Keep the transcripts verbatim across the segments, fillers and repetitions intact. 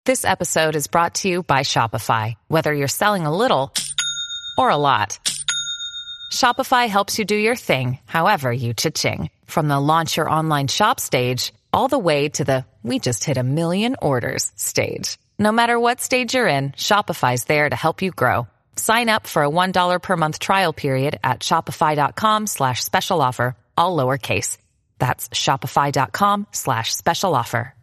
This episode is brought to you by Shopify. Whether you're selling a little or a lot, Shopify helps you do your thing, however you cha-ching. From the launch your online shop stage, all the way to the we just hit a million orders stage. No matter what stage you're in, Shopify's there to help you grow. Sign up for a one dollar per month trial period at shopify.com slash special offer, all lowercase. That's shopify.com slash special offer.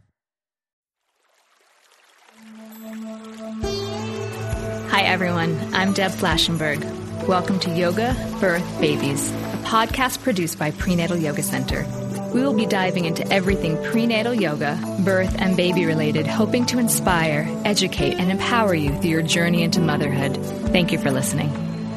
Hi, everyone. I'm Deb Flashenberg. Welcome to Yoga, Birth, Babies, a podcast produced by Prenatal Yoga Center. We will be diving into everything prenatal yoga, birth, and baby related, hoping to inspire, educate, and empower you through your journey into motherhood. Thank you for listening.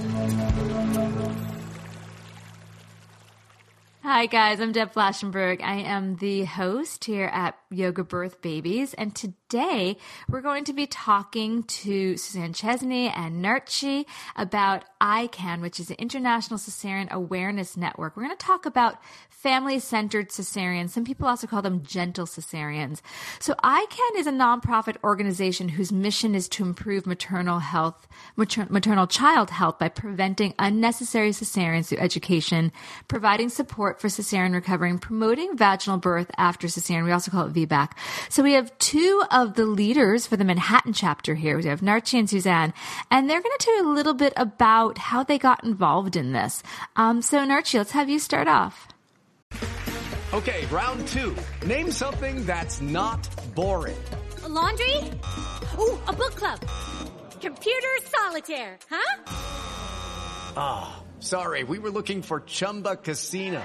Hi guys, I'm Deb Flashenberg. I am the host here at Yoga Birth Babies, and today we're going to be talking to Suzanne Chesney and Narchi about I CAN, which is the International Cesarean Awareness Network. We're going to talk about family-centered cesareans. Some people also call them gentle cesareans. So I CAN is a nonprofit organization whose mission is to improve maternal health, mater- maternal child health by preventing unnecessary cesareans through education, providing support for cesarean recovery, and promoting vaginal birth after cesarean. We also call it V BAC. So we have two of the leaders for the Manhattan chapter here. We have Narchi and Suzanne, and they're going to tell you a little bit about how they got involved in this. Um, so Narchi, let's have you start off. Okay, round two. Name something that's not boring. A laundry? Ooh, a book club. Computer solitaire, huh? Ah, oh, sorry, we were looking for Chumba Casino.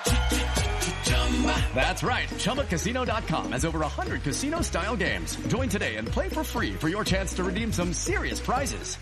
That's right, Chumba Casino dot com has over one hundred casino-style games. Join today and play for free for your chance to redeem some serious prizes.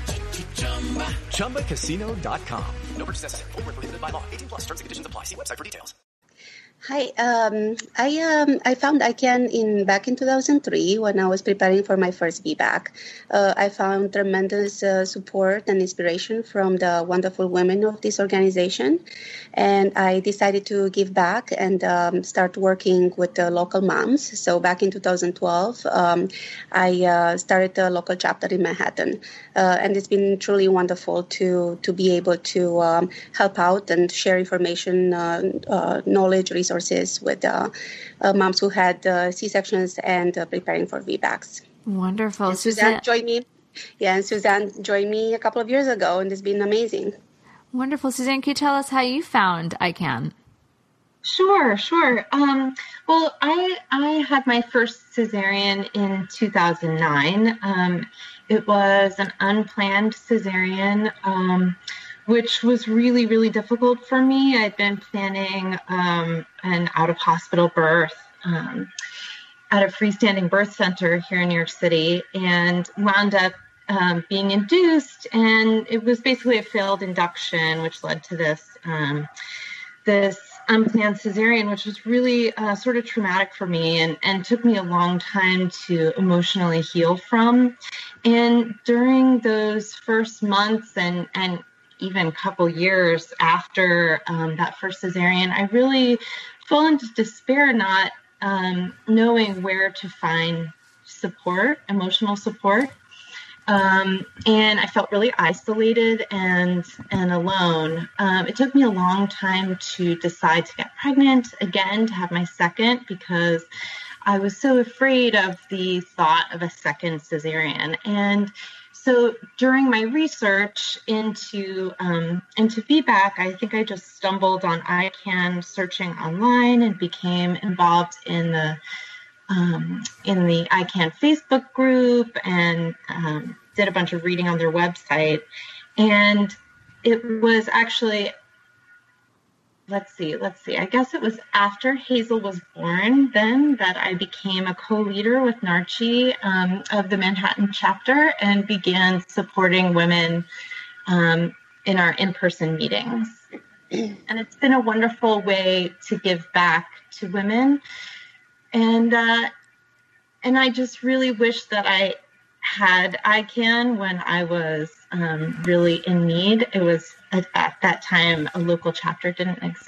Chumba Casino dot com. No purchase necessary. Void where prohibited by law. eighteen plus. Terms and conditions apply. See website for details. Hi, um, I um, I found I CAN in back in two thousand three when I was preparing for my first V BAC. Uh, I found tremendous uh, support and inspiration from the wonderful women of this organization, and I decided to give back and um, start working with the local moms. So back in two thousand twelve, um, I uh, started a local chapter in Manhattan, uh, and it's been truly wonderful to to be able to um, help out and share information, uh, uh, knowledge, resources. Resources with uh, uh, moms who had uh, C-sections and uh, preparing for V BACs. Wonderful. And Suzanne, Suzanne joined me. Yeah, and Suzanne joined me a couple of years ago, and it's been amazing. Wonderful. Suzanne, can you tell us how you found I CAN? Sure, sure. Um, well, I I had my first cesarean in two thousand nine. Um, it was an unplanned cesarean. Um, which was really, really difficult for me. I'd been planning um, an out-of-hospital birth um, at a freestanding birth center here in New York City and wound up um, being induced. And it was basically a failed induction, which led to this, um, this unplanned cesarean, which was really uh, sort of traumatic for me and, and took me a long time to emotionally heal from. And during those first months and, and even couple years after um, that first cesarean, I really fell into despair, not um, knowing where to find support, emotional support. Um, and I felt really isolated and, and alone. Um, it took me a long time to decide to get pregnant again, to have my second, because I was so afraid of the thought of a second cesarean. And So during my research into um, into V BAC, I think I just stumbled on I CAN searching online and became involved in the um, in the I CAN Facebook group and um, did a bunch of reading on their website. And it was actually, let's see, let's see, I guess it was after Hazel was born then that I became a co-leader with Narchi um, of the Manhattan chapter and began supporting women um, in our in-person meetings. And it's been a wonderful way to give back to women. And, uh, and I just really wish that I had I CAN when I was um, really in need. It was at, at that time, a local chapter didn't exist.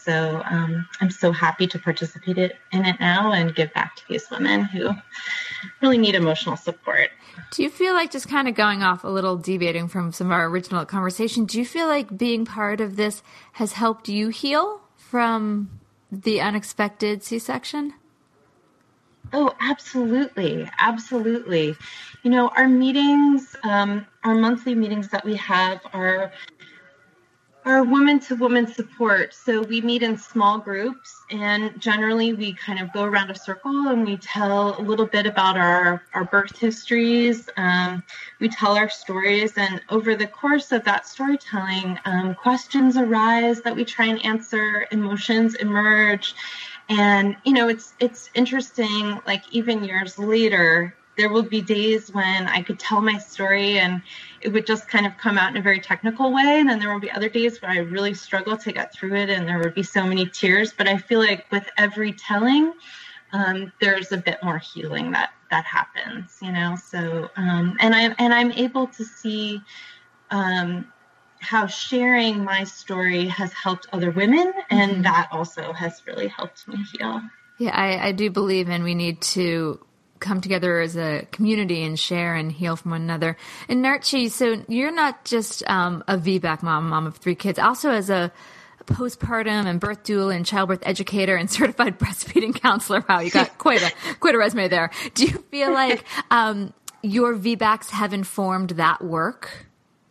so um, I'm so happy to participate it, in it now and give back to these women who really need emotional support. Do you feel like, just kind of going off a little, deviating from some of our original conversation, do you feel like being part of this has helped you heal from the unexpected C-section? Oh, absolutely. Absolutely. You know, our meetings, um, our monthly meetings that we have are are woman-to-woman support. So we meet in small groups, and generally we kind of go around a circle and we tell a little bit about our, our birth histories. Um, we tell our stories, and over the course of that storytelling, um, questions arise that we try and answer, emotions emerge. And, you know, it's it's interesting, like even years later, there will be days when I could tell my story and it would just kind of come out in a very technical way. And then there will be other days where I really struggle to get through it and there would be so many tears. But I feel like with every telling, um, there's a bit more healing that that happens, you know. So um, and I'm and I'm able to see um, how sharing my story has helped other women, and mm-hmm. that also has really helped me heal. Yeah, I, I do believe in we need to come together as a community and share and heal from one another. And Nurchi, so you're not just um, a V BAC mom, mom of three kids, also as a postpartum and birth doula and childbirth educator and certified breastfeeding counselor. Wow, you got quite a quite a resume there. Do you feel like um, your V BACs have informed that work?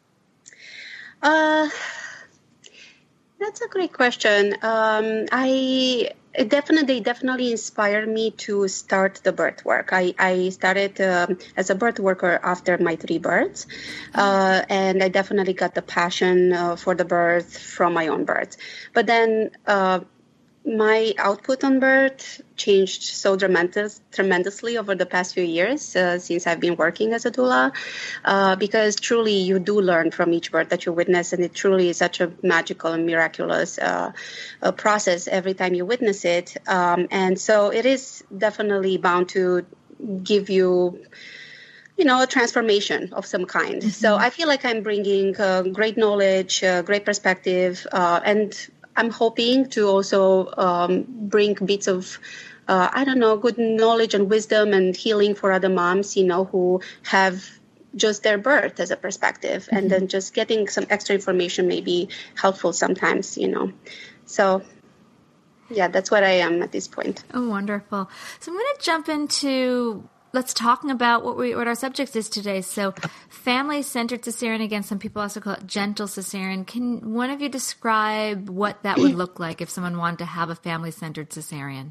Uh, that's a great question. Um, I it definitely definitely inspired me to start the birth work. I I started um, as a birth worker after my three births, uh, and I definitely got the passion uh, for the birth from my own birth. But then uh, my output on birth changed so tremendous, tremendously over the past few years uh, since I've been working as a doula, uh, because truly you do learn from each birth that you witness, and it truly is such a magical and miraculous uh, uh, process every time you witness it. Um, and so it is definitely bound to give you you know, a transformation of some kind. Mm-hmm. So I feel like I'm bringing uh, great knowledge, uh, great perspective, uh, and I'm hoping to also um, bring bits of, uh, I don't know, good knowledge and wisdom and healing for other moms, you know, who have just their birth as a perspective. Mm-hmm. And then just getting some extra information may be helpful sometimes, you know. So, yeah, that's what I am at this point. Oh, wonderful. So I'm going to jump into... Let's talk about what we what our subject is today. So, family-centered cesarean. Again, some people also call it gentle cesarean. Can one of you describe what that would look like if someone wanted to have a family-centered cesarean?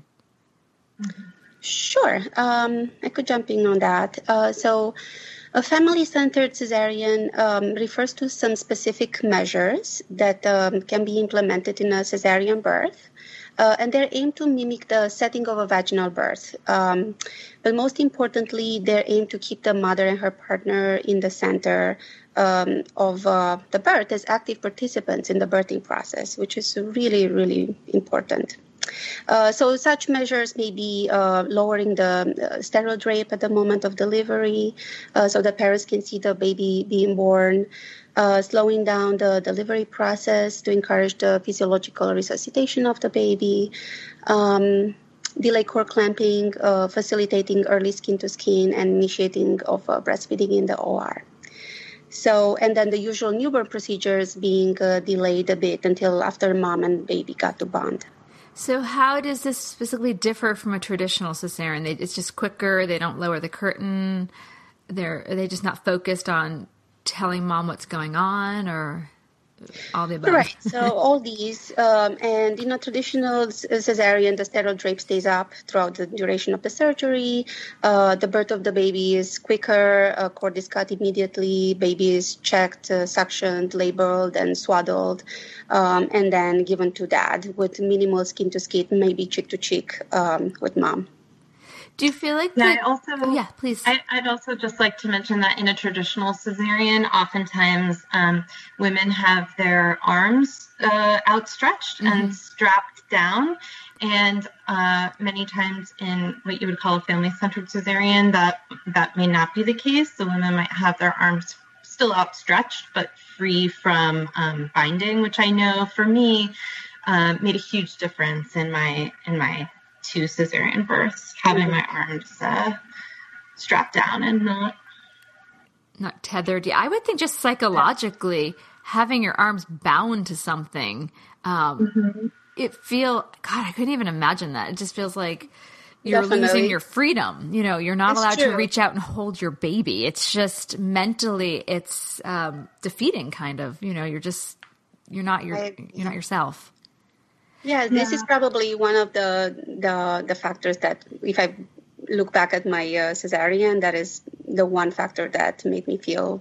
Sure, um, I could jump in on that. Uh, so, a family-centered cesarean um, refers to some specific measures that um, can be implemented in a cesarean birth. Uh, and they're aimed to mimic the setting of a vaginal birth. Um, but most importantly, they're aimed to keep the mother and her partner in the center um, of uh, the birth as active participants in the birthing process, which is really, really important. Uh, so such measures may be uh, lowering the uh, sterile drape at the moment of delivery uh, so that parents can see the baby being born, uh, slowing down the delivery process to encourage the physiological resuscitation of the baby, um, delay cord clamping, uh, facilitating early skin-to-skin, and initiating of uh, breastfeeding in the O R. So, and then the usual newborn procedures being uh, delayed a bit until after mom and baby got to bond. So how does this specifically differ from a traditional cesarean? They, it's just quicker. They don't lower the curtain. They're are they just not focused on telling mom what's going on, or all the above? Right. So all these, um, and in a traditional cesarean, the sterile drape stays up throughout the duration of the surgery. Uh, the birth of the baby is quicker. Uh, cord is cut immediately. Baby is checked, uh, suctioned, labeled, and swaddled, um, and then given to dad with minimal skin to skin, maybe cheek to cheek um, with mom. Do you feel like yeah, that? I also, oh, yeah, please. I, I'd also just like to mention that in a traditional cesarean, oftentimes um, women have their arms uh, outstretched mm-hmm. and strapped down. And uh, many times in what you would call a family-centered cesarean, that, that may not be the case. The women might have their arms still outstretched, but free from um, binding, which I know for me, um, made a huge difference in my in my two cesarean births, having my arms uh, strapped down and not not tethered. Yeah, I would think just psychologically having your arms bound to something, um, mm-hmm. it feel God. I couldn't even imagine that. It just feels like you're Definitely. losing your freedom. You know, you're not it's allowed true. to reach out and hold your baby. It's just mentally, it's um, defeating. Kind of. You know, you're just you're not your I, you're not yourself. Yeah, this yeah. is probably one of the the the factors that, if I look back at my uh, cesarean, that is the one factor that made me feel,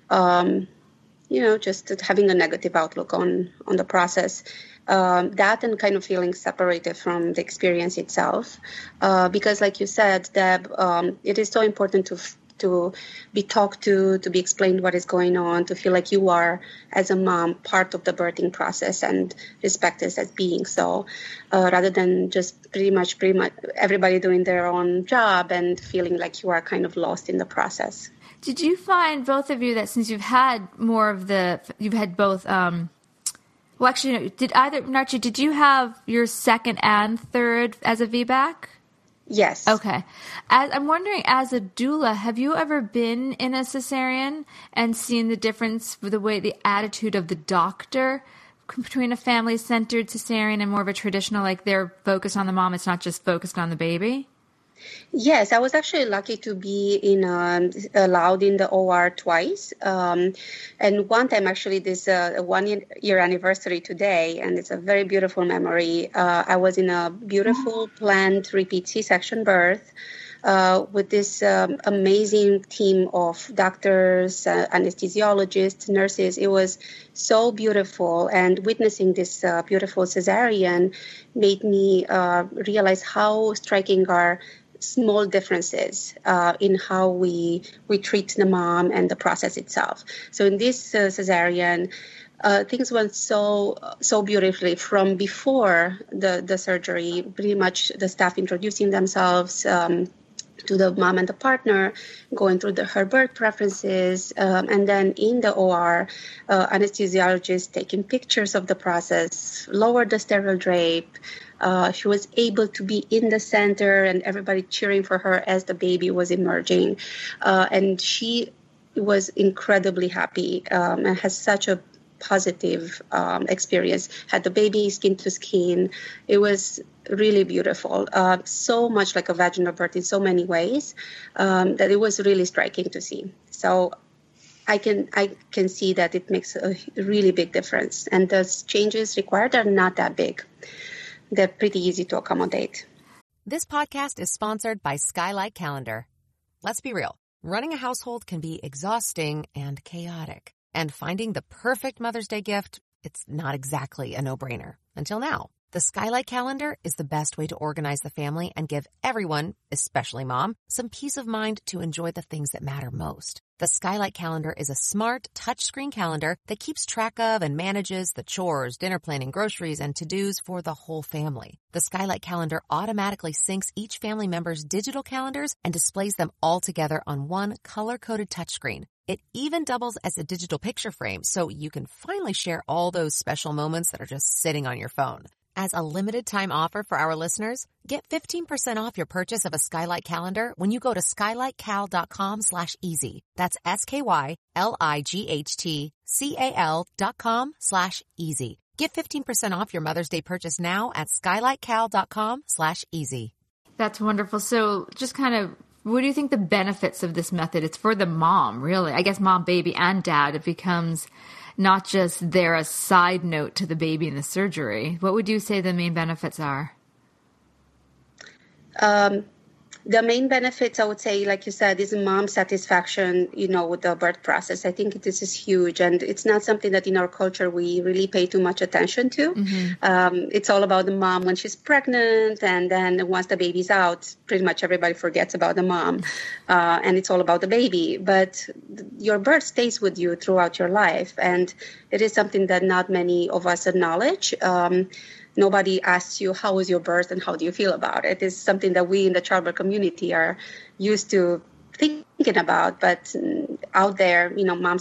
um, you know, just having a negative outlook on on the process. Um, that and kind of feeling separated from the experience itself, uh, because, like you said, Deb, um, it is so important to to be talked to, to be explained what is going on, to feel like you are, as a mom, part of the birthing process and respected as being so, uh, rather than just pretty much pretty much everybody doing their own job and feeling like you are kind of lost in the process. Did you find, both of you, that since you've had more of the, you've had both, um, well, actually, did either, Narchi, did you have your second and third as a V BAC? Yes. Okay. As, I'm wondering, as a doula, have you ever been in a cesarean and seen the difference with the way, the attitude of the doctor between a family-centered cesarean and more of a traditional, like they're focused on the mom, it's not just focused on the baby? Yes, I was actually lucky to be in um, allowed in the O R twice, um, and one time actually this uh, one year anniversary today, and it's a very beautiful memory. Uh, I was in a beautiful planned repeat C-section birth uh, with this um, amazing team of doctors, uh, anesthesiologists, nurses. It was so beautiful, and witnessing this uh, beautiful cesarean made me uh, realize how striking our small differences uh, in how we we treat the mom and the process itself. So in this uh, cesarean, uh, things went so so beautifully from before the, the surgery, pretty much the staff introducing themselves um, to the mom and the partner, going through the, her birth preferences, um, and then in the O R, uh, anesthesiologist taking pictures of the process, lowered the sterile drape. Uh, she was able to be in the center and everybody cheering for her as the baby was emerging. Uh, and she was incredibly happy um, and has such a positive um, experience. Had the baby skin to skin. It was really beautiful. Uh, so much like a vaginal birth in so many ways um, that it was really striking to see. So I can I can see that it makes a really big difference. And the changes required are not that big. They're pretty easy to accommodate. This podcast is sponsored by Skylight Calendar. Let's be real. Running a household can be exhausting and chaotic. And finding the perfect Mother's Day gift, it's not exactly a no-brainer. Until now. The Skylight Calendar is the best way to organize the family and give everyone, especially mom, some peace of mind to enjoy the things that matter most. The Skylight Calendar is a smart, touchscreen calendar that keeps track of and manages the chores, dinner planning, groceries, and to-dos for the whole family. The Skylight Calendar automatically syncs each family member's digital calendars and displays them all together on one color-coded touchscreen. It even doubles as a digital picture frame, so you can finally share all those special moments that are just sitting on your phone. As a limited-time offer for our listeners, get fifteen percent off your purchase of a Skylight Calendar when you go to skylightcal.com slash easy. That's S-K-Y-L-I-G-H-T-C-A-L dot com slash easy. Get fifteen percent off your Mother's Day purchase now at skylightcal.com slash easy. That's wonderful. So just kind of, what do you think the benefits of this method? It's for the mom, really. I guess mom, baby, and dad. It becomes not just there a side note to the baby in the surgery. What would you say the main benefits are? Um, the main benefits, I would say, like you said, is mom satisfaction, you know, with the birth process. I think this is huge. And it's not something that in our culture we really pay too much attention to. Mm-hmm. Um, it's all about the mom when she's pregnant. And then once the baby's out, pretty much everybody forgets about the mom. Uh, and it's all about the baby. But your birth stays with you throughout your life. And it is something that not many of us acknowledge. Um, Nobody asks you, how was your birth and how do you feel about it? It's something that we in the childbirth community are used to thinking about. But out there, you know, moms have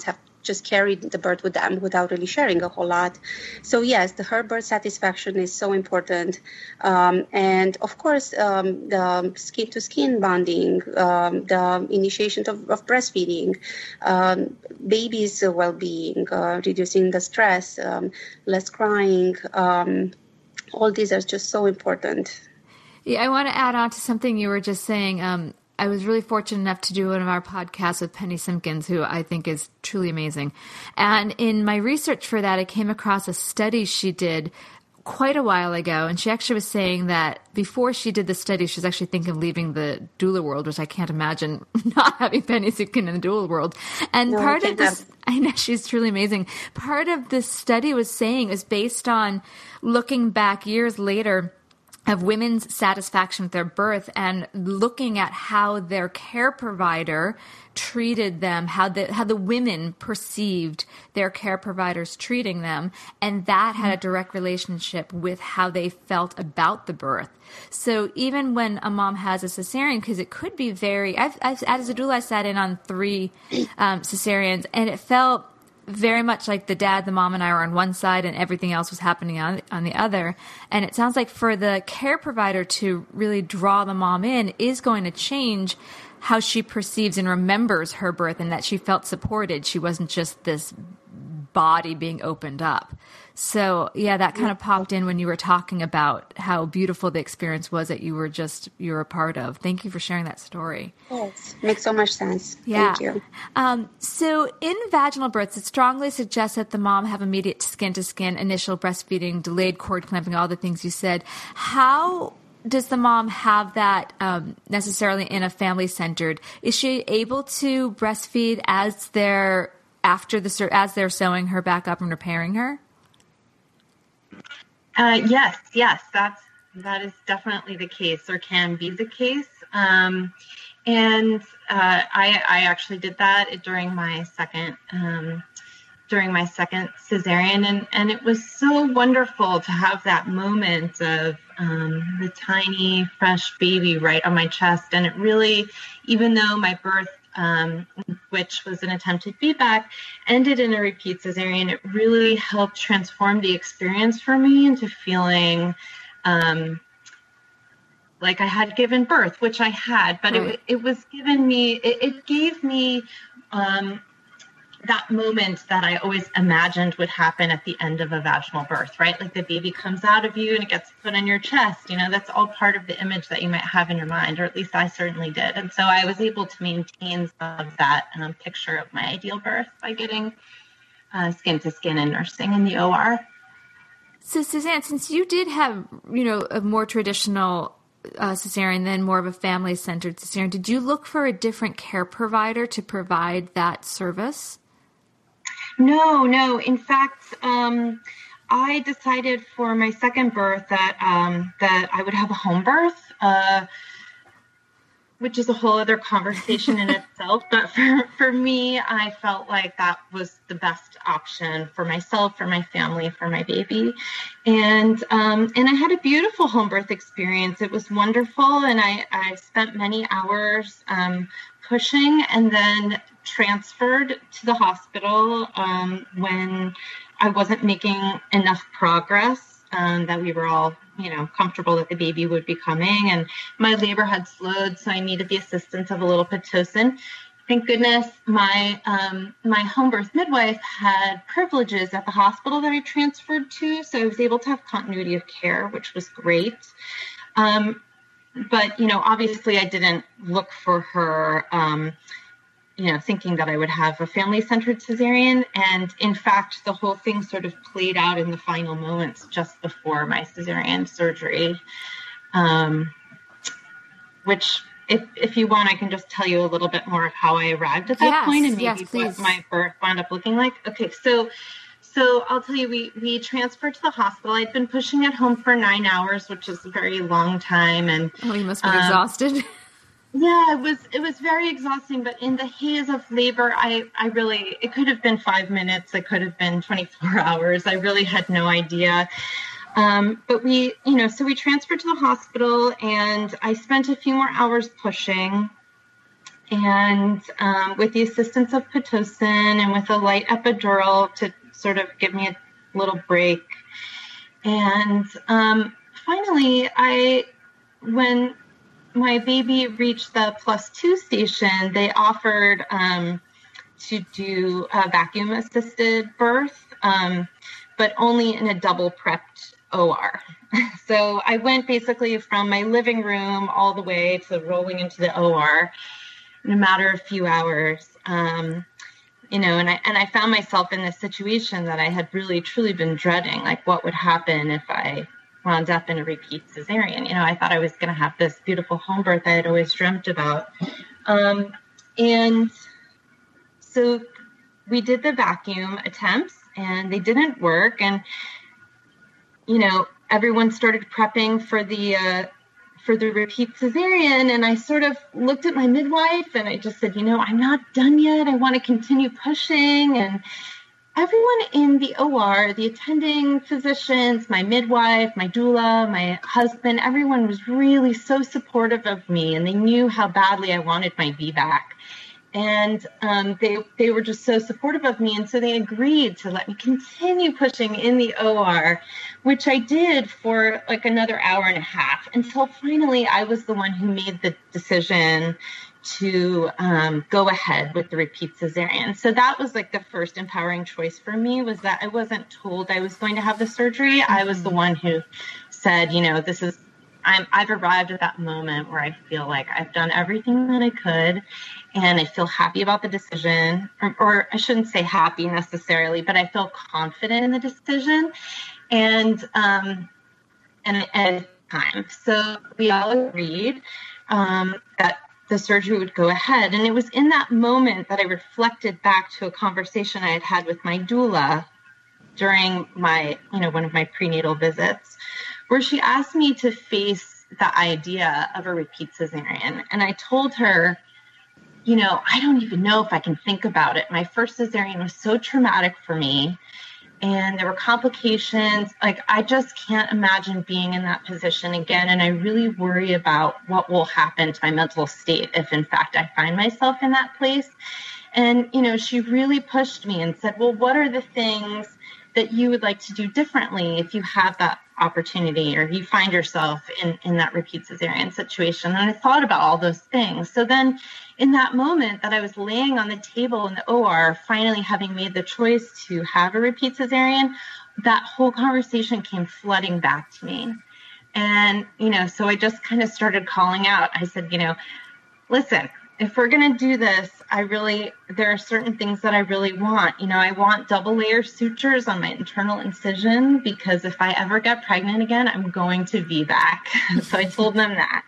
just carried the birth with them without really sharing a whole lot. So yes, the her birth satisfaction is so important. Um, and of course, um, the skin-to-skin bonding, um, the initiation of, of breastfeeding, um, baby's well-being, uh, reducing the stress, um, less crying. Um, all these are just so important. Yeah, I want to add on to something you were just saying. Um, I was really fortunate enough to do one of our podcasts with Penny Simpkins, who I think is truly amazing. And in my research for that, I came across a study she did quite a while ago. And she actually was saying that before she did the study, she was actually thinking of leaving the doula world, which I can't imagine not having Penny Simpkins in the doula world. And no, part of this, have- I know she's truly amazing. Part of this study was saying is based on looking back years later of women's satisfaction with their birth and looking at how their care provider treated them, how the how the women perceived their care providers treating them, and that had a direct relationship with how they felt about the birth. So even when a mom has a cesarean, because it could be very, I've, I've as a doula, I sat in on three um, cesareans, and it felt very much like the dad, the mom, and I were on one side and everything else was happening on, on the other. And it sounds like for the care provider to really draw the mom in is going to change how she perceives and remembers her birth, and that she felt supported. She wasn't just this body being opened up. So yeah, that kind of popped in when you were talking about how beautiful the experience was that you were just, you were a part of. Thank you for sharing that story. Yes, makes so much sense. Yeah. Thank you. Um, so in vaginal births, it strongly suggests that the mom have immediate skin-to-skin, initial breastfeeding, delayed cord clamping, all the things you said. How does the mom have that um, necessarily in a family-centered? Is she able to breastfeed as they're after the as they're sewing her back up and repairing her? Uh, yes, yes, that's that is definitely the case, or can be the case. Um, and uh, I, I actually did that during my second um, during my second cesarean, and, and it was so wonderful to have that moment of um, the tiny, fresh baby right on my chest. And it really, even though my birth, um, which was an attempted V BAC, ended in a repeat cesarean, it really helped transform the experience for me into feeling um, like I had given birth, which I had, but right. it, it was given me, it, it gave me um, that moment that I always imagined would happen at the end of a vaginal birth, right? Like the baby comes out of you and it gets put on your chest. You know, that's all part of the image that you might have in your mind, or at least I certainly did. And so I was able to maintain some of that um, picture of my ideal birth by getting uh, skin to skin and nursing in the O R. So Suzanne, since you did have, you know, a more traditional uh, cesarean than more of a family-centered cesarean, did you look for a different care provider to provide that service? No, no. In fact, um, I decided for my second birth that um, that I would have a home birth, uh, which is a whole other conversation in itself. But for, for me, I felt like that was the best option for myself, for my family, for my baby. And um, and I had a beautiful home birth experience. It was wonderful. And I, I spent many hours um, pushing, and then transferred to the hospital um, when I wasn't making enough progress, um, that we were all, you know, comfortable that the baby would be coming, and my labor had slowed, so I needed the assistance of a little Pitocin. Thank goodness my um, my home birth midwife had privileges at the hospital that I transferred to, so I was able to have continuity of care, which was great. Um, but, you know, obviously I didn't look for her um, you know, thinking that I would have a family-centered cesarean. And in fact, the whole thing sort of played out in the final moments just before my cesarean surgery, um, which if, if you want, I can just tell you a little bit more of how I arrived at that yes, point and maybe yes, what my birth wound up looking like. Okay, so so I'll tell you, we, we transferred to the hospital. I'd been pushing at home for nine hours, which is a very long time. And oh, you must have been um, exhausted. Yeah, it was it was very exhausting, but in the haze of labor, I, I really, it could have been five minutes, it could have been twenty-four hours. I really had no idea. Um, but we, you know, so we transferred to the hospital, and I spent a few more hours pushing. and um, with the assistance of Pitocin and with a light epidural to sort of give me a little break. And um, finally, I, when my baby reached the plus two station, they offered um, to do a vacuum assisted birth, um, but only in a double prepped O R. So I went basically from my living room all the way to rolling into the O R in a matter of a few hours. Um, you know, and I, and I found myself in this situation that I had really, truly been dreading, like what would happen if I wound up in a repeat cesarean. You know, I thought I was going to have this beautiful home birth I had always dreamt about. Um, and so we did the vacuum attempts and they didn't work. And, you know, everyone started prepping for the, uh, for the repeat cesarean. And I sort of looked at my midwife and I just said, you know, I'm not done yet. I want to continue pushing. And everyone in the O R, the attending physicians, my midwife, my doula, my husband, everyone was really so supportive of me, and they knew how badly I wanted my V BAC. And um, they they were just so supportive of me, and so they agreed to let me continue pushing in the O R, which I did for like another hour and a half, until finally I was the one who made the decision to um, go ahead with the repeat cesarean. So that was like the first empowering choice for me, was that I wasn't told I was going to have the surgery. Mm-hmm. I was the one who said, you know, this is, I'm, I've arrived at that moment where I feel like I've done everything that I could, and I feel happy about the decision, or, or I shouldn't say happy necessarily, but I feel confident in the decision. And, um, and at time, so we all agreed um, that the surgery would go ahead. And it was in that moment that I reflected back to a conversation I had had with my doula during my, you know, one of my prenatal visits, where she asked me to face the idea of a repeat cesarean. And I told her, you know, I don't even know if I can think about it. My first cesarean was so traumatic for me, and there were complications. Like, I just can't imagine being in that position again. And I really worry about what will happen to my mental state if, in fact, I find myself in that place. And, you know, she really pushed me and said, well, what are the things that you would like to do differently if you have that opportunity, or you find yourself in, in that repeat cesarean situation? And I thought about all those things. So then in that moment that I was laying on the table in the O R, finally having made the choice to have a repeat cesarean, that whole conversation came flooding back to me. And, you know, so I just kind of started calling out. I said, you know, listen, if we're going to do this, I really, there are certain things that I really want. You know, I want double layer sutures on my internal incision, because if I ever get pregnant again, I'm going to V BAC. So I told them that.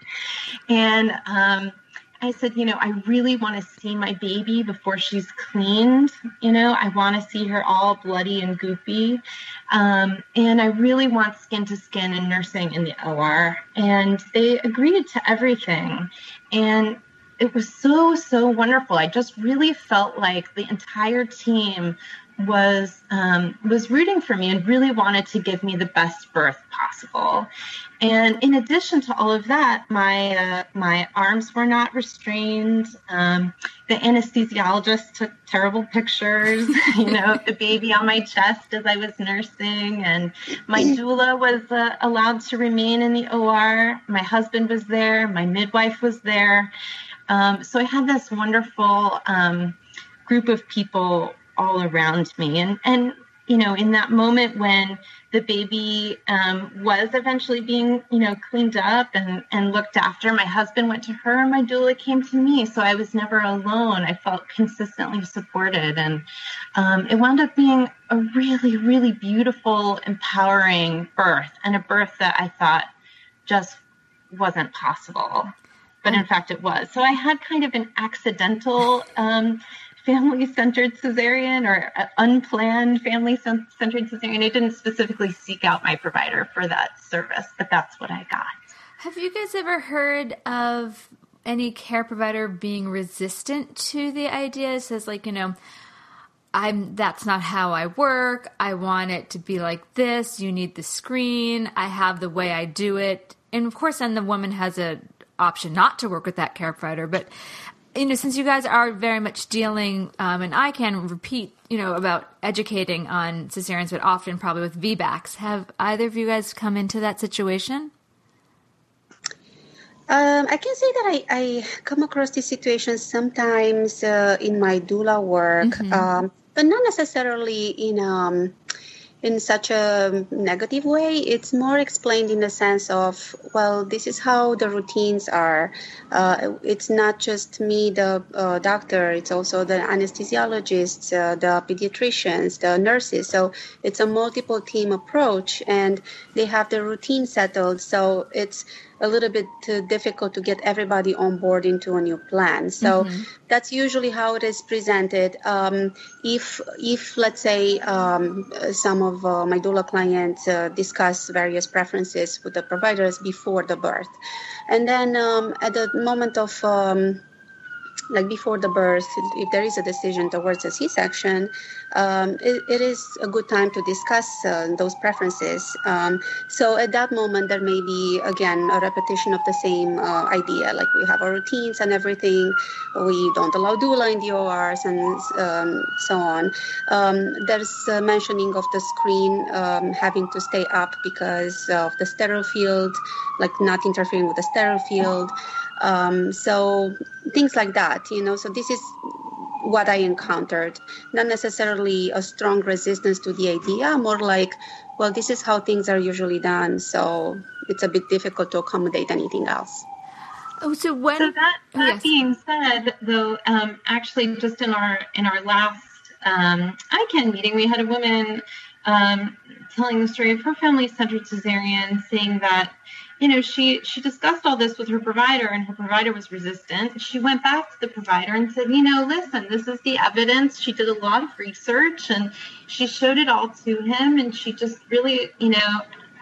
And um, I said, you know, I really want to see my baby before she's cleaned. You know, I want to see her all bloody and goopy. Um, and I really want skin to skin and nursing in the O R. And they agreed to everything. And it was so, so wonderful. I just really felt like the entire team was um, was rooting for me and really wanted to give me the best birth possible. And in addition to all of that, my uh, my arms were not restrained. Um, the anesthesiologist took terrible pictures, you know, of the baby on my chest as I was nursing. And my doula was uh, allowed to remain in the O R. My husband was there. My midwife was there. Um, so I had this wonderful um, group of people all around me. And, and, you know, in that moment when the baby um, was eventually being, you know, cleaned up and, and looked after, my husband went to her and my doula came to me. So I was never alone. I felt consistently supported. And um, it wound up being a really, really beautiful, empowering birth, and a birth that I thought just wasn't possible. But in fact, it was. So I had kind of an accidental um, family-centered cesarean, or unplanned family-centered cesarean. I didn't specifically seek out my provider for that service, but that's what I got. Have you guys ever heard of any care provider being resistant to the idea? It says, like, you know, I'm, that's not how I work. I want it to be like this. You need the screen. I have the way I do it. And of course, then the woman has a option not to work with that care provider. But you know, since you guys are very much dealing, um, and I can repeat, you know, about educating on cesareans, but often probably with V BACs, have either of you guys come into that situation? Um, I can say that I, I come across these situations sometimes uh, in my doula work, mm-hmm. um, but not necessarily in um, in such a negative way. It's more explained in the sense of, well, this is how the routines are. Uh, it's not just me, the uh, doctor, it's also the anesthesiologists, uh, the pediatricians, the nurses. So it's a multiple team approach, and they have the routine settled. So it's a little bit uh, difficult to get everybody on board into a new plan. So mm-hmm. that's usually how it is presented. Um, if, if let's say, um, some of uh, my doula clients uh, discuss various preferences with the providers before the birth. And then um, at the moment of, um, like before the birth, if there is a decision towards a C-section, um, it, it is a good time to discuss uh, those preferences. Um, so at that moment, there may be, again, a repetition of the same uh, idea, like we have our routines and everything. We don't allow doula in the O Rs and um, so on. Um, there's uh, mentioning of the screen um, having to stay up because of the sterile field, like not interfering with the sterile field. Um, so things like that, you know, so this is what I encountered, not necessarily a strong resistance to the idea, more like, well, this is how things are usually done. So it's a bit difficult to accommodate anything else. Oh, so when, so that, that yes. being said, though, um, actually just in our, in our last, um, I C A N meeting, we had a woman, um, telling the story of her family-centered cesarean, saying that, you know, she, she discussed all this with her provider, and her provider was resistant. She went back to the provider and said, you know, listen, this is the evidence. She did a lot of research, and she showed it all to him, and she just really, you know,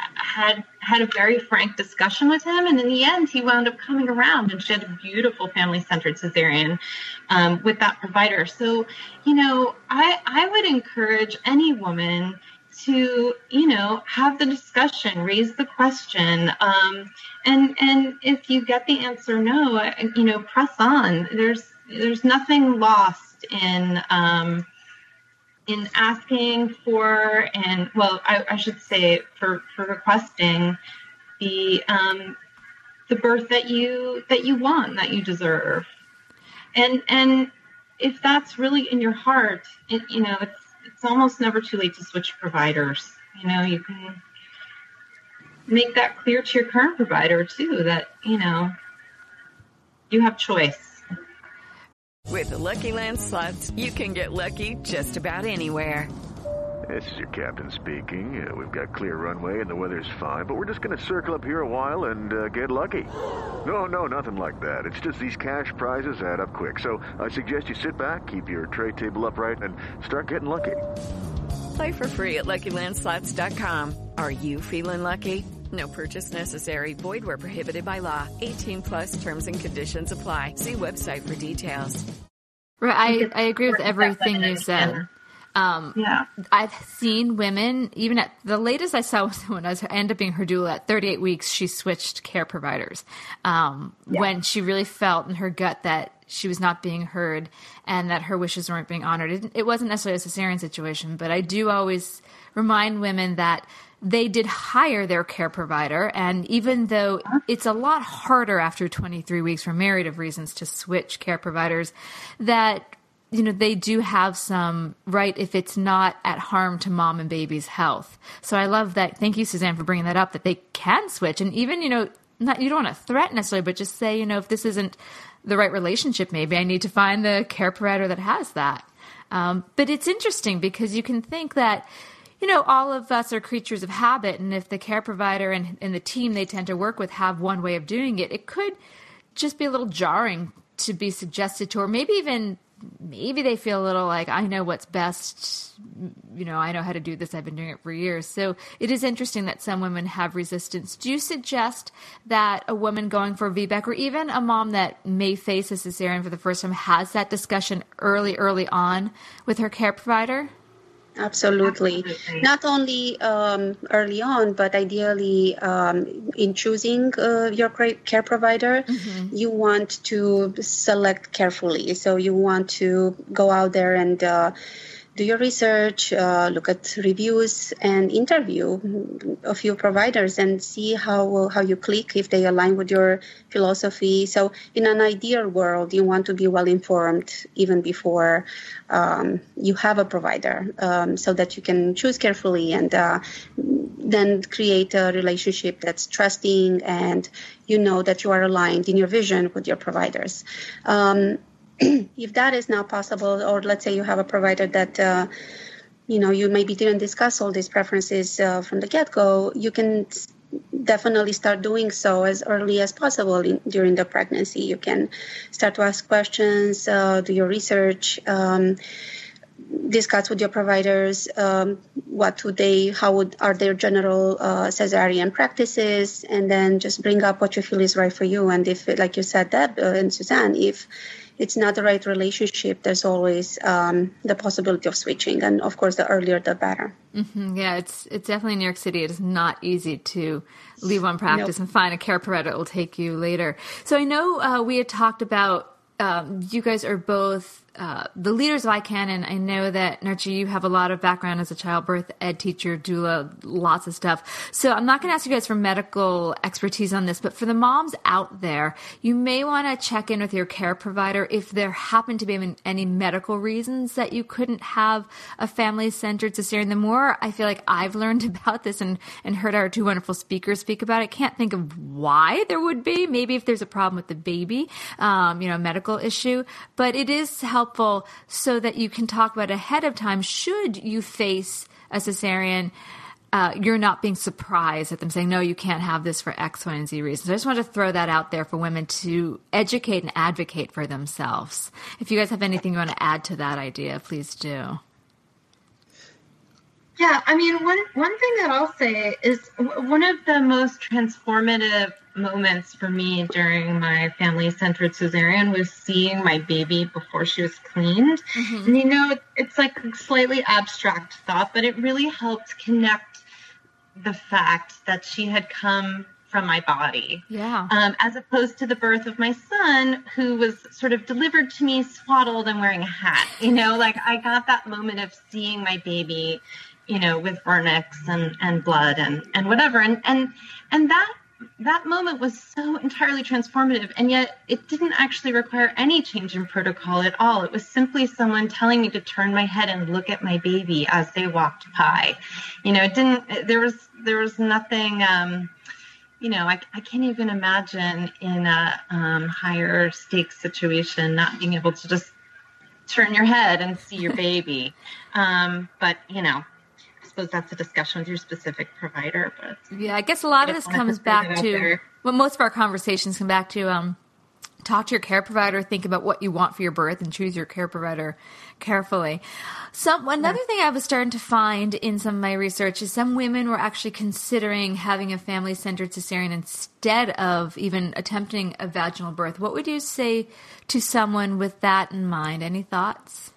had had a very frank discussion with him. And in the end, he wound up coming around, and she had a beautiful family-centered cesarean um, with that provider. So, you know, I, I would encourage any woman to, you know, have the discussion, raise the question, um, and and if you get the answer no, you know, press on. There's there's nothing lost in um, in asking for, and well, I, I should say for, for requesting the um, the birth that you that you want, that you deserve, and and if that's really in your heart, it, you know, it's. It's almost never too late to switch providers. You know, you can make that clear to your current provider too, that, you know, you have choice. With the Lucky Land Slots, you can get lucky just about anywhere. This is your captain speaking. Uh, we've got clear runway and the weather's fine, but we're just going to circle up here a while and uh, get lucky. No, no, nothing like that. It's just these cash prizes add up quick. So I suggest you sit back, keep your tray table upright, and start getting lucky. Play for free at Lucky Land Slots dot com. Are you feeling lucky? No purchase necessary. Void where prohibited by law. eighteen plus terms and conditions apply. See website for details. Right, I, I agree with everything you said. Um, yeah, I've seen women, even at the latest I saw was when I was, I ended up being her doula at thirty-eight weeks, she switched care providers. Um, yeah. When she really felt in her gut that she was not being heard and that her wishes weren't being honored. It, it wasn't necessarily a cesarean situation, but I do always remind women that they did hire their care provider. And even though it's a lot harder after twenty-three weeks for myriad of reasons to switch care providers, that you know, they do have some right if it's not at harm to mom and baby's health. So I love that. Thank you, Suzanne, for bringing that up, that they can switch. And even, you know, not, you don't want to threaten necessarily, but just say, you know, if this isn't the right relationship, maybe I need to find the care provider that has that. Um, but it's interesting because you can think that, you know, all of us are creatures of habit. And if the care provider and, and the team they tend to work with have one way of doing it, it could just be a little jarring to be suggested to, or maybe even maybe they feel a little like, I know what's best, you know, I know how to do this, I've been doing it for years. So it is interesting that some women have resistance. Do you suggest that a woman going for a V BAC, or even a mom that may face a cesarean for the first time, has that discussion early, early on with her care provider? Absolutely. Absolutely. Not only um, early on, but ideally um, in choosing uh, your care provider, mm-hmm. you want to select carefully. So you want to go out there and uh, do your research, uh, look at reviews, and interview a few providers and see how how you click, if they align with your philosophy. So in an ideal world, you want to be well informed even before um, you have a provider, um, so that you can choose carefully and uh, then create a relationship that's trusting, and you know that you are aligned in your vision with your providers. Um, If that is not possible, or let's say you have a provider that, uh, you know, you maybe didn't discuss all these preferences uh, from the get-go, you can definitely start doing so as early as possible in, during the pregnancy. You can start to ask questions, uh, do your research, um, discuss with your providers um, what would they, how would are their general uh, cesarean practices, and then just bring up what you feel is right for you. And if, like you said, Deb uh, and Suzanne, if it's not the right relationship, there's always um, the possibility of switching. And of course, the earlier, the better. Mm-hmm. Yeah, it's it's definitely in New York City. It is not easy to leave one practice nope. and find a care provider that will take you later. So I know uh, we had talked about, um, you guys are both uh, the leaders of I C A N, and I know that, Nurchi, you have a lot of background as a childbirth ed teacher, doula, lots of stuff. So I'm not going to ask you guys for medical expertise on this, but for the moms out there, you may want to check in with your care provider if there happen to be any medical reasons that you couldn't have a family-centered cesarean. The more I feel like I've learned about this and, and heard our two wonderful speakers speak about it, I can't think of why there would be. Maybe if there's a problem with the baby, um, you know, a medical issue, but it is helpful so that you can talk about ahead of time. Should you face a cesarean, uh, you're not being surprised at them saying, no, you can't have this for X, Y, and Z reasons. I just wanted to throw that out there for women to educate and advocate for themselves. If you guys have anything you want to add to that idea, please do. Yeah, I mean, one, one thing that I'll say is one of the most transformative moments for me during my family-centered cesarean was seeing my baby before she was cleaned. Mm-hmm. And, you know, it's like a slightly abstract thought, but it really helped connect the fact that she had come from my body. Yeah. Um, as opposed to the birth of my son, who was sort of delivered to me swaddled and wearing a hat. You know, like I got that moment of seeing my baby, you know, with vernix and, and blood and, and whatever. And, and, and that, that moment was so entirely transformative. And yet it didn't actually require any change in protocol at all. It was simply someone telling me to turn my head and look at my baby as they walked by. You know, it didn't, there was, there was nothing, um, you know, I, I can't even imagine in a um, higher stakes situation, not being able to just turn your head and see your baby. Um, but, you know, that's a discussion with your specific provider. But yeah, I guess a lot of this comes back to well, most of our conversations come back to um, talk to your care provider, think about what you want for your birth, and choose your care provider carefully. Some another thing I was starting to find in some of my research is some women were actually considering having a family-centered cesarean instead of even attempting a vaginal birth. What would you say to someone with that in mind? Any thoughts?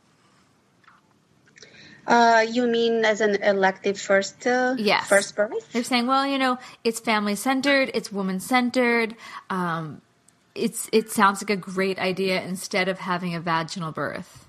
Uh, you mean as an elective first uh, yes. first birth? They're saying, well, you know, it's family-centered, it's woman-centered. Um, it's it sounds like a great idea instead of having a vaginal birth.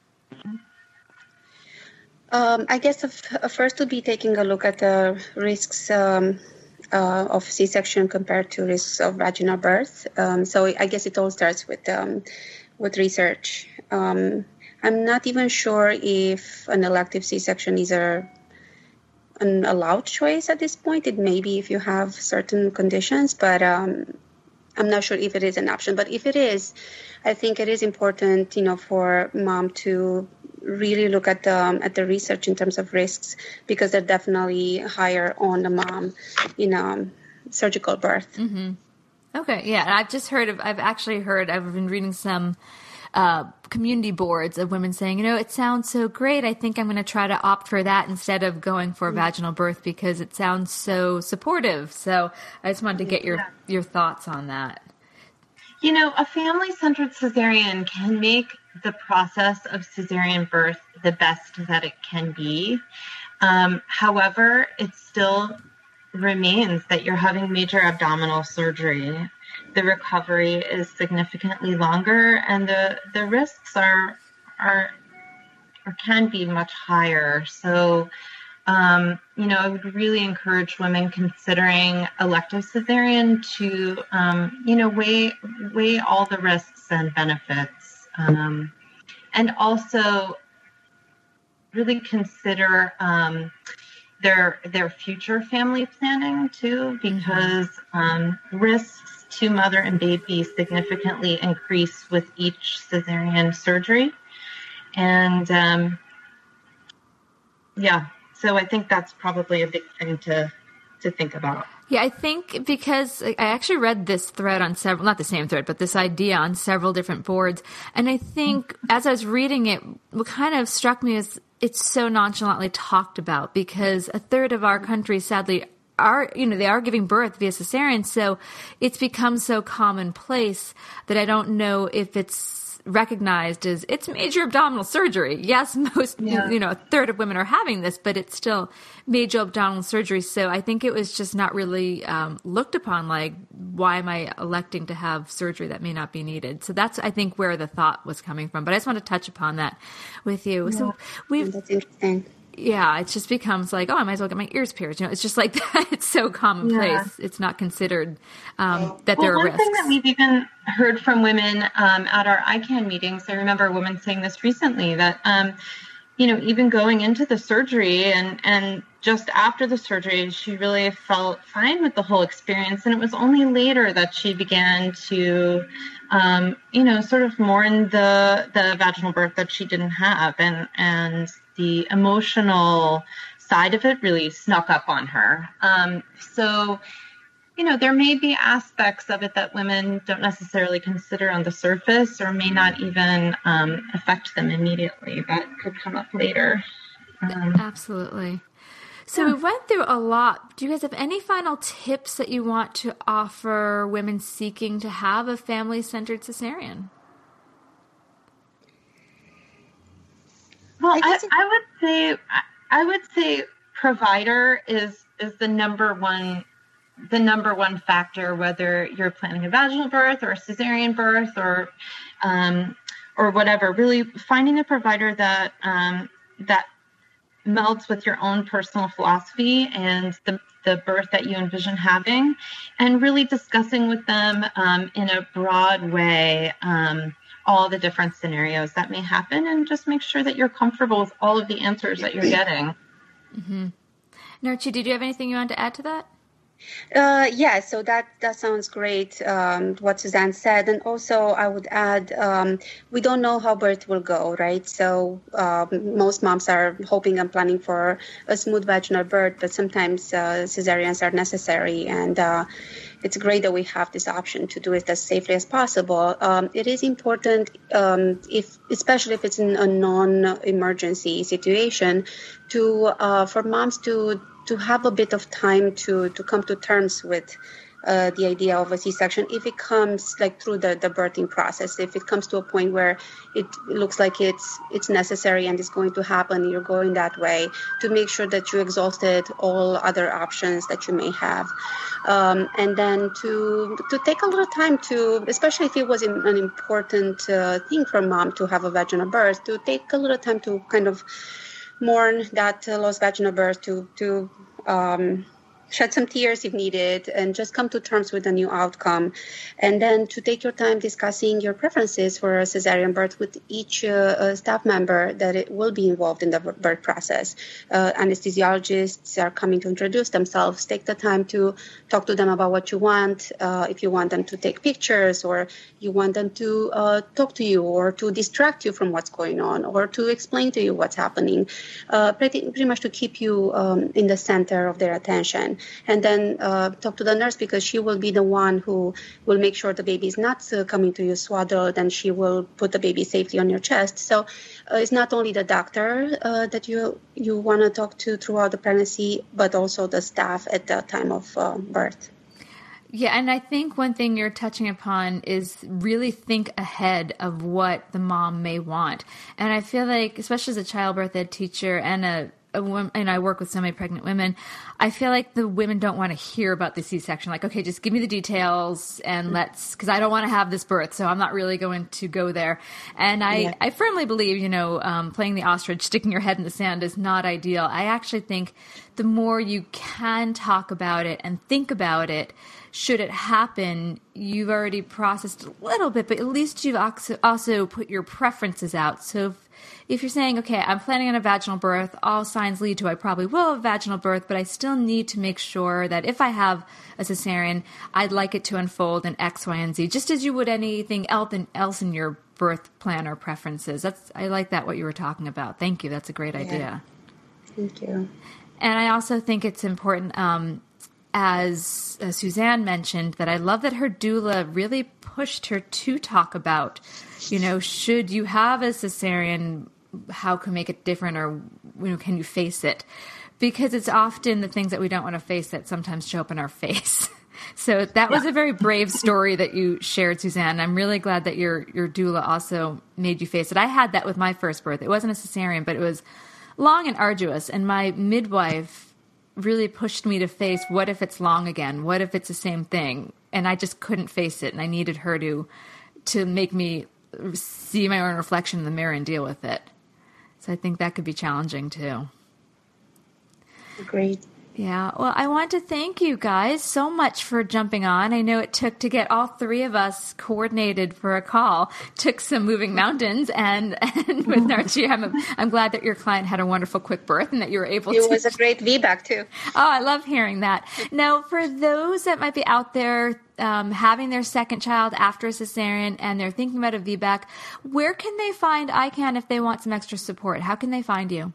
Um, I guess a, f- a first would be taking a look at the risks um, uh, of C-section compared to risks of vaginal birth. Um, so I guess it all starts with um, with research. Um, I'm not even sure if an elective C-section is a, an allowed choice at this point. It may be if you have certain conditions, but um, I'm not sure if it is an option. But if it is, I think it is important, you know, for mom to really look at the, um, at the research in terms of risks, because they're definitely higher on the mom in um, surgical birth. Mm-hmm. Okay, yeah. And I've just heard of, I've actually heard, I've been reading some Uh, community boards of women saying, you know, it sounds so great. I think I'm going to try to opt for that instead of going for a vaginal birth because it sounds so supportive. So I just wanted to get your, your thoughts on that. You know, a family-centered cesarean can make the process of cesarean birth the best that it can be. Um, however, it still remains that you're having major abdominal surgery. The recovery is significantly longer, and the, the risks are are or can be much higher. So, um, you know, I would really encourage women considering elective cesarean to, um, you know, weigh weigh all the risks and benefits, um, and also really consider um, their their future family planning too, because um, risks to mother and baby significantly increase with each cesarean surgery. And um, yeah, so I think that's probably a big thing to to think about. Yeah, I think because I actually read this thread on several, not the same thread, but this idea on several different boards. And I think mm-hmm. as I was reading it, what kind of struck me is it's so nonchalantly talked about, because a third of our country, sadly, are, you know, they are giving birth via cesarean. So it's become so commonplace that I don't know if it's recognized as it's major abdominal surgery. Yes, most, yeah. you know, a third of women are having this, but it's still major abdominal surgery. So I think it was just not really um, looked upon like, why am I electing to have surgery that may not be needed? So that's, I think, where the thought was coming from. But I just want to touch upon that with you. Yeah. So we've, that's interesting. Yeah, it just becomes like, oh, I might as well get my ears pierced. You know, it's just like that. It's so commonplace. Yeah. It's not considered um, that well, there are one risks. One thing that we've even heard from women um, at our I CAN meetings, I remember a woman saying this recently, that, um, you know, even going into the surgery and, and just after the surgery, she really felt fine with the whole experience. And it was only later that she began to, um, you know, sort of mourn the, the vaginal birth that she didn't have. And, and the emotional side of it really snuck up on her. Um, so, you know, there may be aspects of it that women don't necessarily consider on the surface, or may not even um, affect them immediately. That could come up later. Um, Absolutely. So yeah. We went through a lot. Do you guys have any final tips that you want to offer women seeking to have a family-centered cesarean? Well, I, I would say I would say provider is is the number one the number one factor, whether you're planning a vaginal birth or a cesarean birth or um, or whatever. Really finding a provider that um, that melds with your own personal philosophy and the the birth that you envision having, and really discussing with them um, in a broad way um, all the different scenarios that may happen, and just make sure that you're comfortable with all of the answers that you're getting. Mm-hmm. Narchi, did you have anything you wanted to add to that? Uh, yeah, so that, that sounds great, um, what Suzanne said. And also I would add, um, we don't know how birth will go, right? So um, most moms are hoping and planning for a smooth vaginal birth, but sometimes uh, cesareans are necessary. And uh, it's great that we have this option to do it as safely as possible. Um, it is important, um, if especially if it's in a non-emergency situation, to uh, for moms to to have a bit of time to, to come to terms with uh, the idea of a C-section if it comes like through the, the birthing process. If it comes to a point where it looks like it's it's necessary and it's going to happen, you're going that way, to make sure that you exhausted all other options that you may have. Um, and then to to take a little time to, especially if it was an important uh, thing for mom to have a vaginal birth, to take a little time to kind of mourn that uh, lost vaginal birth, to to um, shed some tears if needed, and just come to terms with the new outcome. And then to take your time discussing your preferences for a cesarean birth with each uh, uh, staff member that it will be involved in the birth process. Uh, anesthesiologists are coming to introduce themselves. Take the time to talk to them about what you want, uh, if you want them to take pictures, or you want them to uh, talk to you, or to distract you from what's going on, or to explain to you what's happening, uh, pretty, pretty much to keep you um, in the center of their attention. And then uh, talk to the nurse, because she will be the one who will make sure the baby is not uh, coming to you swaddled, and she will put the baby safely on your chest. So uh, it's not only the doctor uh, that you you want to talk to throughout the pregnancy, but also the staff at the time of uh, birth. Yeah, and I think one thing you're touching upon is really think ahead of what the mom may want. And I feel like, especially as a childbirth ed teacher and a, a woman, and I work with so many pregnant women, I feel like the women don't want to hear about the C-section. Like, okay, just give me the details and let's, because I don't want to have this birth, so I'm not really going to go there. And I, yeah. I firmly believe, you know, um, playing the ostrich, sticking your head in the sand is not ideal. I actually think the more you can talk about it and think about it, should it happen, you've already processed a little bit, but at least you've also put your preferences out. So if, if you're saying, okay, I'm planning on a vaginal birth, all signs lead to I probably will have a vaginal birth, but I still need to make sure that if I have a cesarean, I'd like it to unfold in X, Y, and Z, just as you would anything else in your birth plan or preferences. That's I like that, what you were talking about. Thank you. That's a great yeah. idea. Thank you. And I also think it's important, um, as uh, Suzanne mentioned, that I love that her doula really pushed her to talk about, you know, should you have a cesarean, how can make it different, or, you know, can you face it? Because it's often the things that we don't want to face that sometimes show up in our face. So that was a very brave story that you shared, Suzanne. I'm really glad that your your doula also made you face it. I had that with my first birth. It wasn't a cesarean, but it was long and arduous. And my midwife really pushed me to face, what if it's long again? What if it's the same thing? And I just couldn't face it. And I needed her to to make me see my own reflection in the mirror and deal with it. So I think that could be challenging too. Agreed. Yeah. Well, I want to thank you guys so much for jumping on. I know it took to get all three of us coordinated for a call. Took some moving mountains, and, and with Narchi, I'm, I'm glad that your client had a wonderful quick birth and that you were able it to. It was a great V BAC too. Oh, I love hearing that. Now, for those that might be out there um, having their second child after a cesarean and they're thinking about a V BAC, where can they find I CAN if they want some extra support? How can they find you?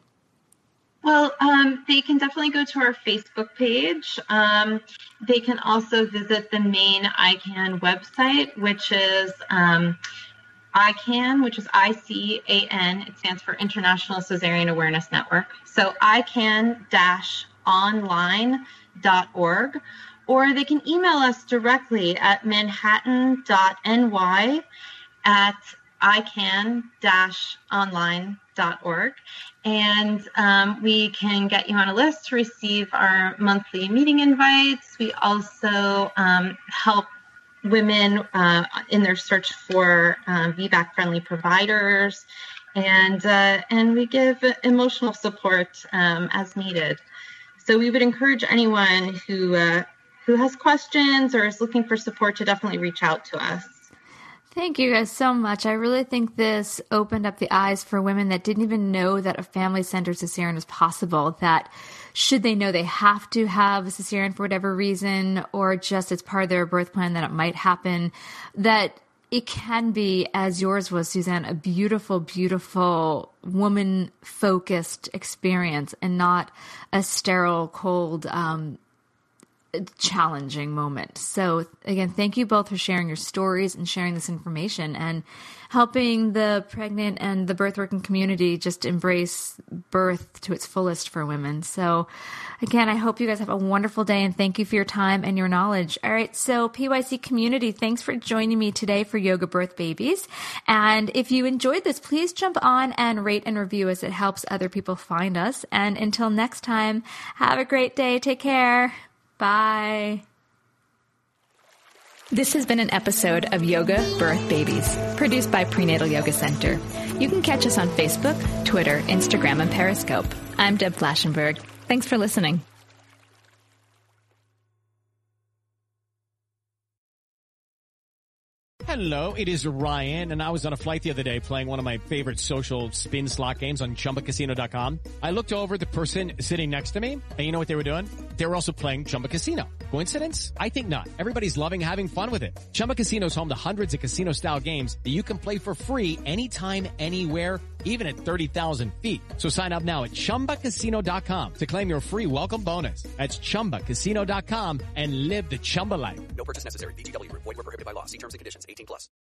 Well, um, they can definitely go to our Facebook page. Um, they can also visit the main I CAN website, which is um, I CAN, which is I C A N. It stands for International Cesarean Awareness Network. So I CAN dash online dot org, or they can email us directly at manhattan dot n y at I CAN dash online dot org. And um, we can get you on a list to receive our monthly meeting invites. We also um, help women uh, in their search for um, V BAC-friendly providers, and uh, and we give emotional support um, as needed. So we would encourage anyone who uh, who has questions or is looking for support to definitely reach out to us. Thank you guys so much. I really think this opened up the eyes for women that didn't even know that a family-centered cesarean is possible, that should they know they have to have a cesarean for whatever reason, or just it's part of their birth plan that it might happen, that it can be, as yours was, Suzanne, a beautiful, beautiful woman-focused experience and not a sterile, cold, um, challenging moment. So again, thank you both for sharing your stories and sharing this information and helping the pregnant and the birth working community just embrace birth to its fullest for women. So again, I hope you guys have a wonderful day, and thank you for your time and your knowledge. All right. So P Y C community, thanks for joining me today for Yoga Birth Babies. And if you enjoyed this, please jump on and rate and review us. It helps other people find us. And until next time, have a great day. Take care. Bye. This has been an episode of Yoga Birth Babies, produced by Prenatal Yoga Center. You can catch us on Facebook, Twitter, Instagram, and Periscope. I'm Deb Flaschenberg. Thanks for listening. Hello, it is Ryan, and I was on a flight the other day playing one of my favorite social spin slot games on Chumba Casino dot com. I looked over at the person sitting next to me, and you know what they were doing? They were also playing Chumba Casino. Coincidence? I think not. Everybody's loving having fun with it. Chumba Casino is home to hundreds of casino-style games that you can play for free anytime, anywhere, even at thirty thousand feet. So sign up now at Chumba Casino dot com to claim your free welcome bonus. That's Chumba Casino dot com and live the Chumba life. No purchase necessary. V G W. Void where prohibited by law. See terms and conditions. eighteen plus.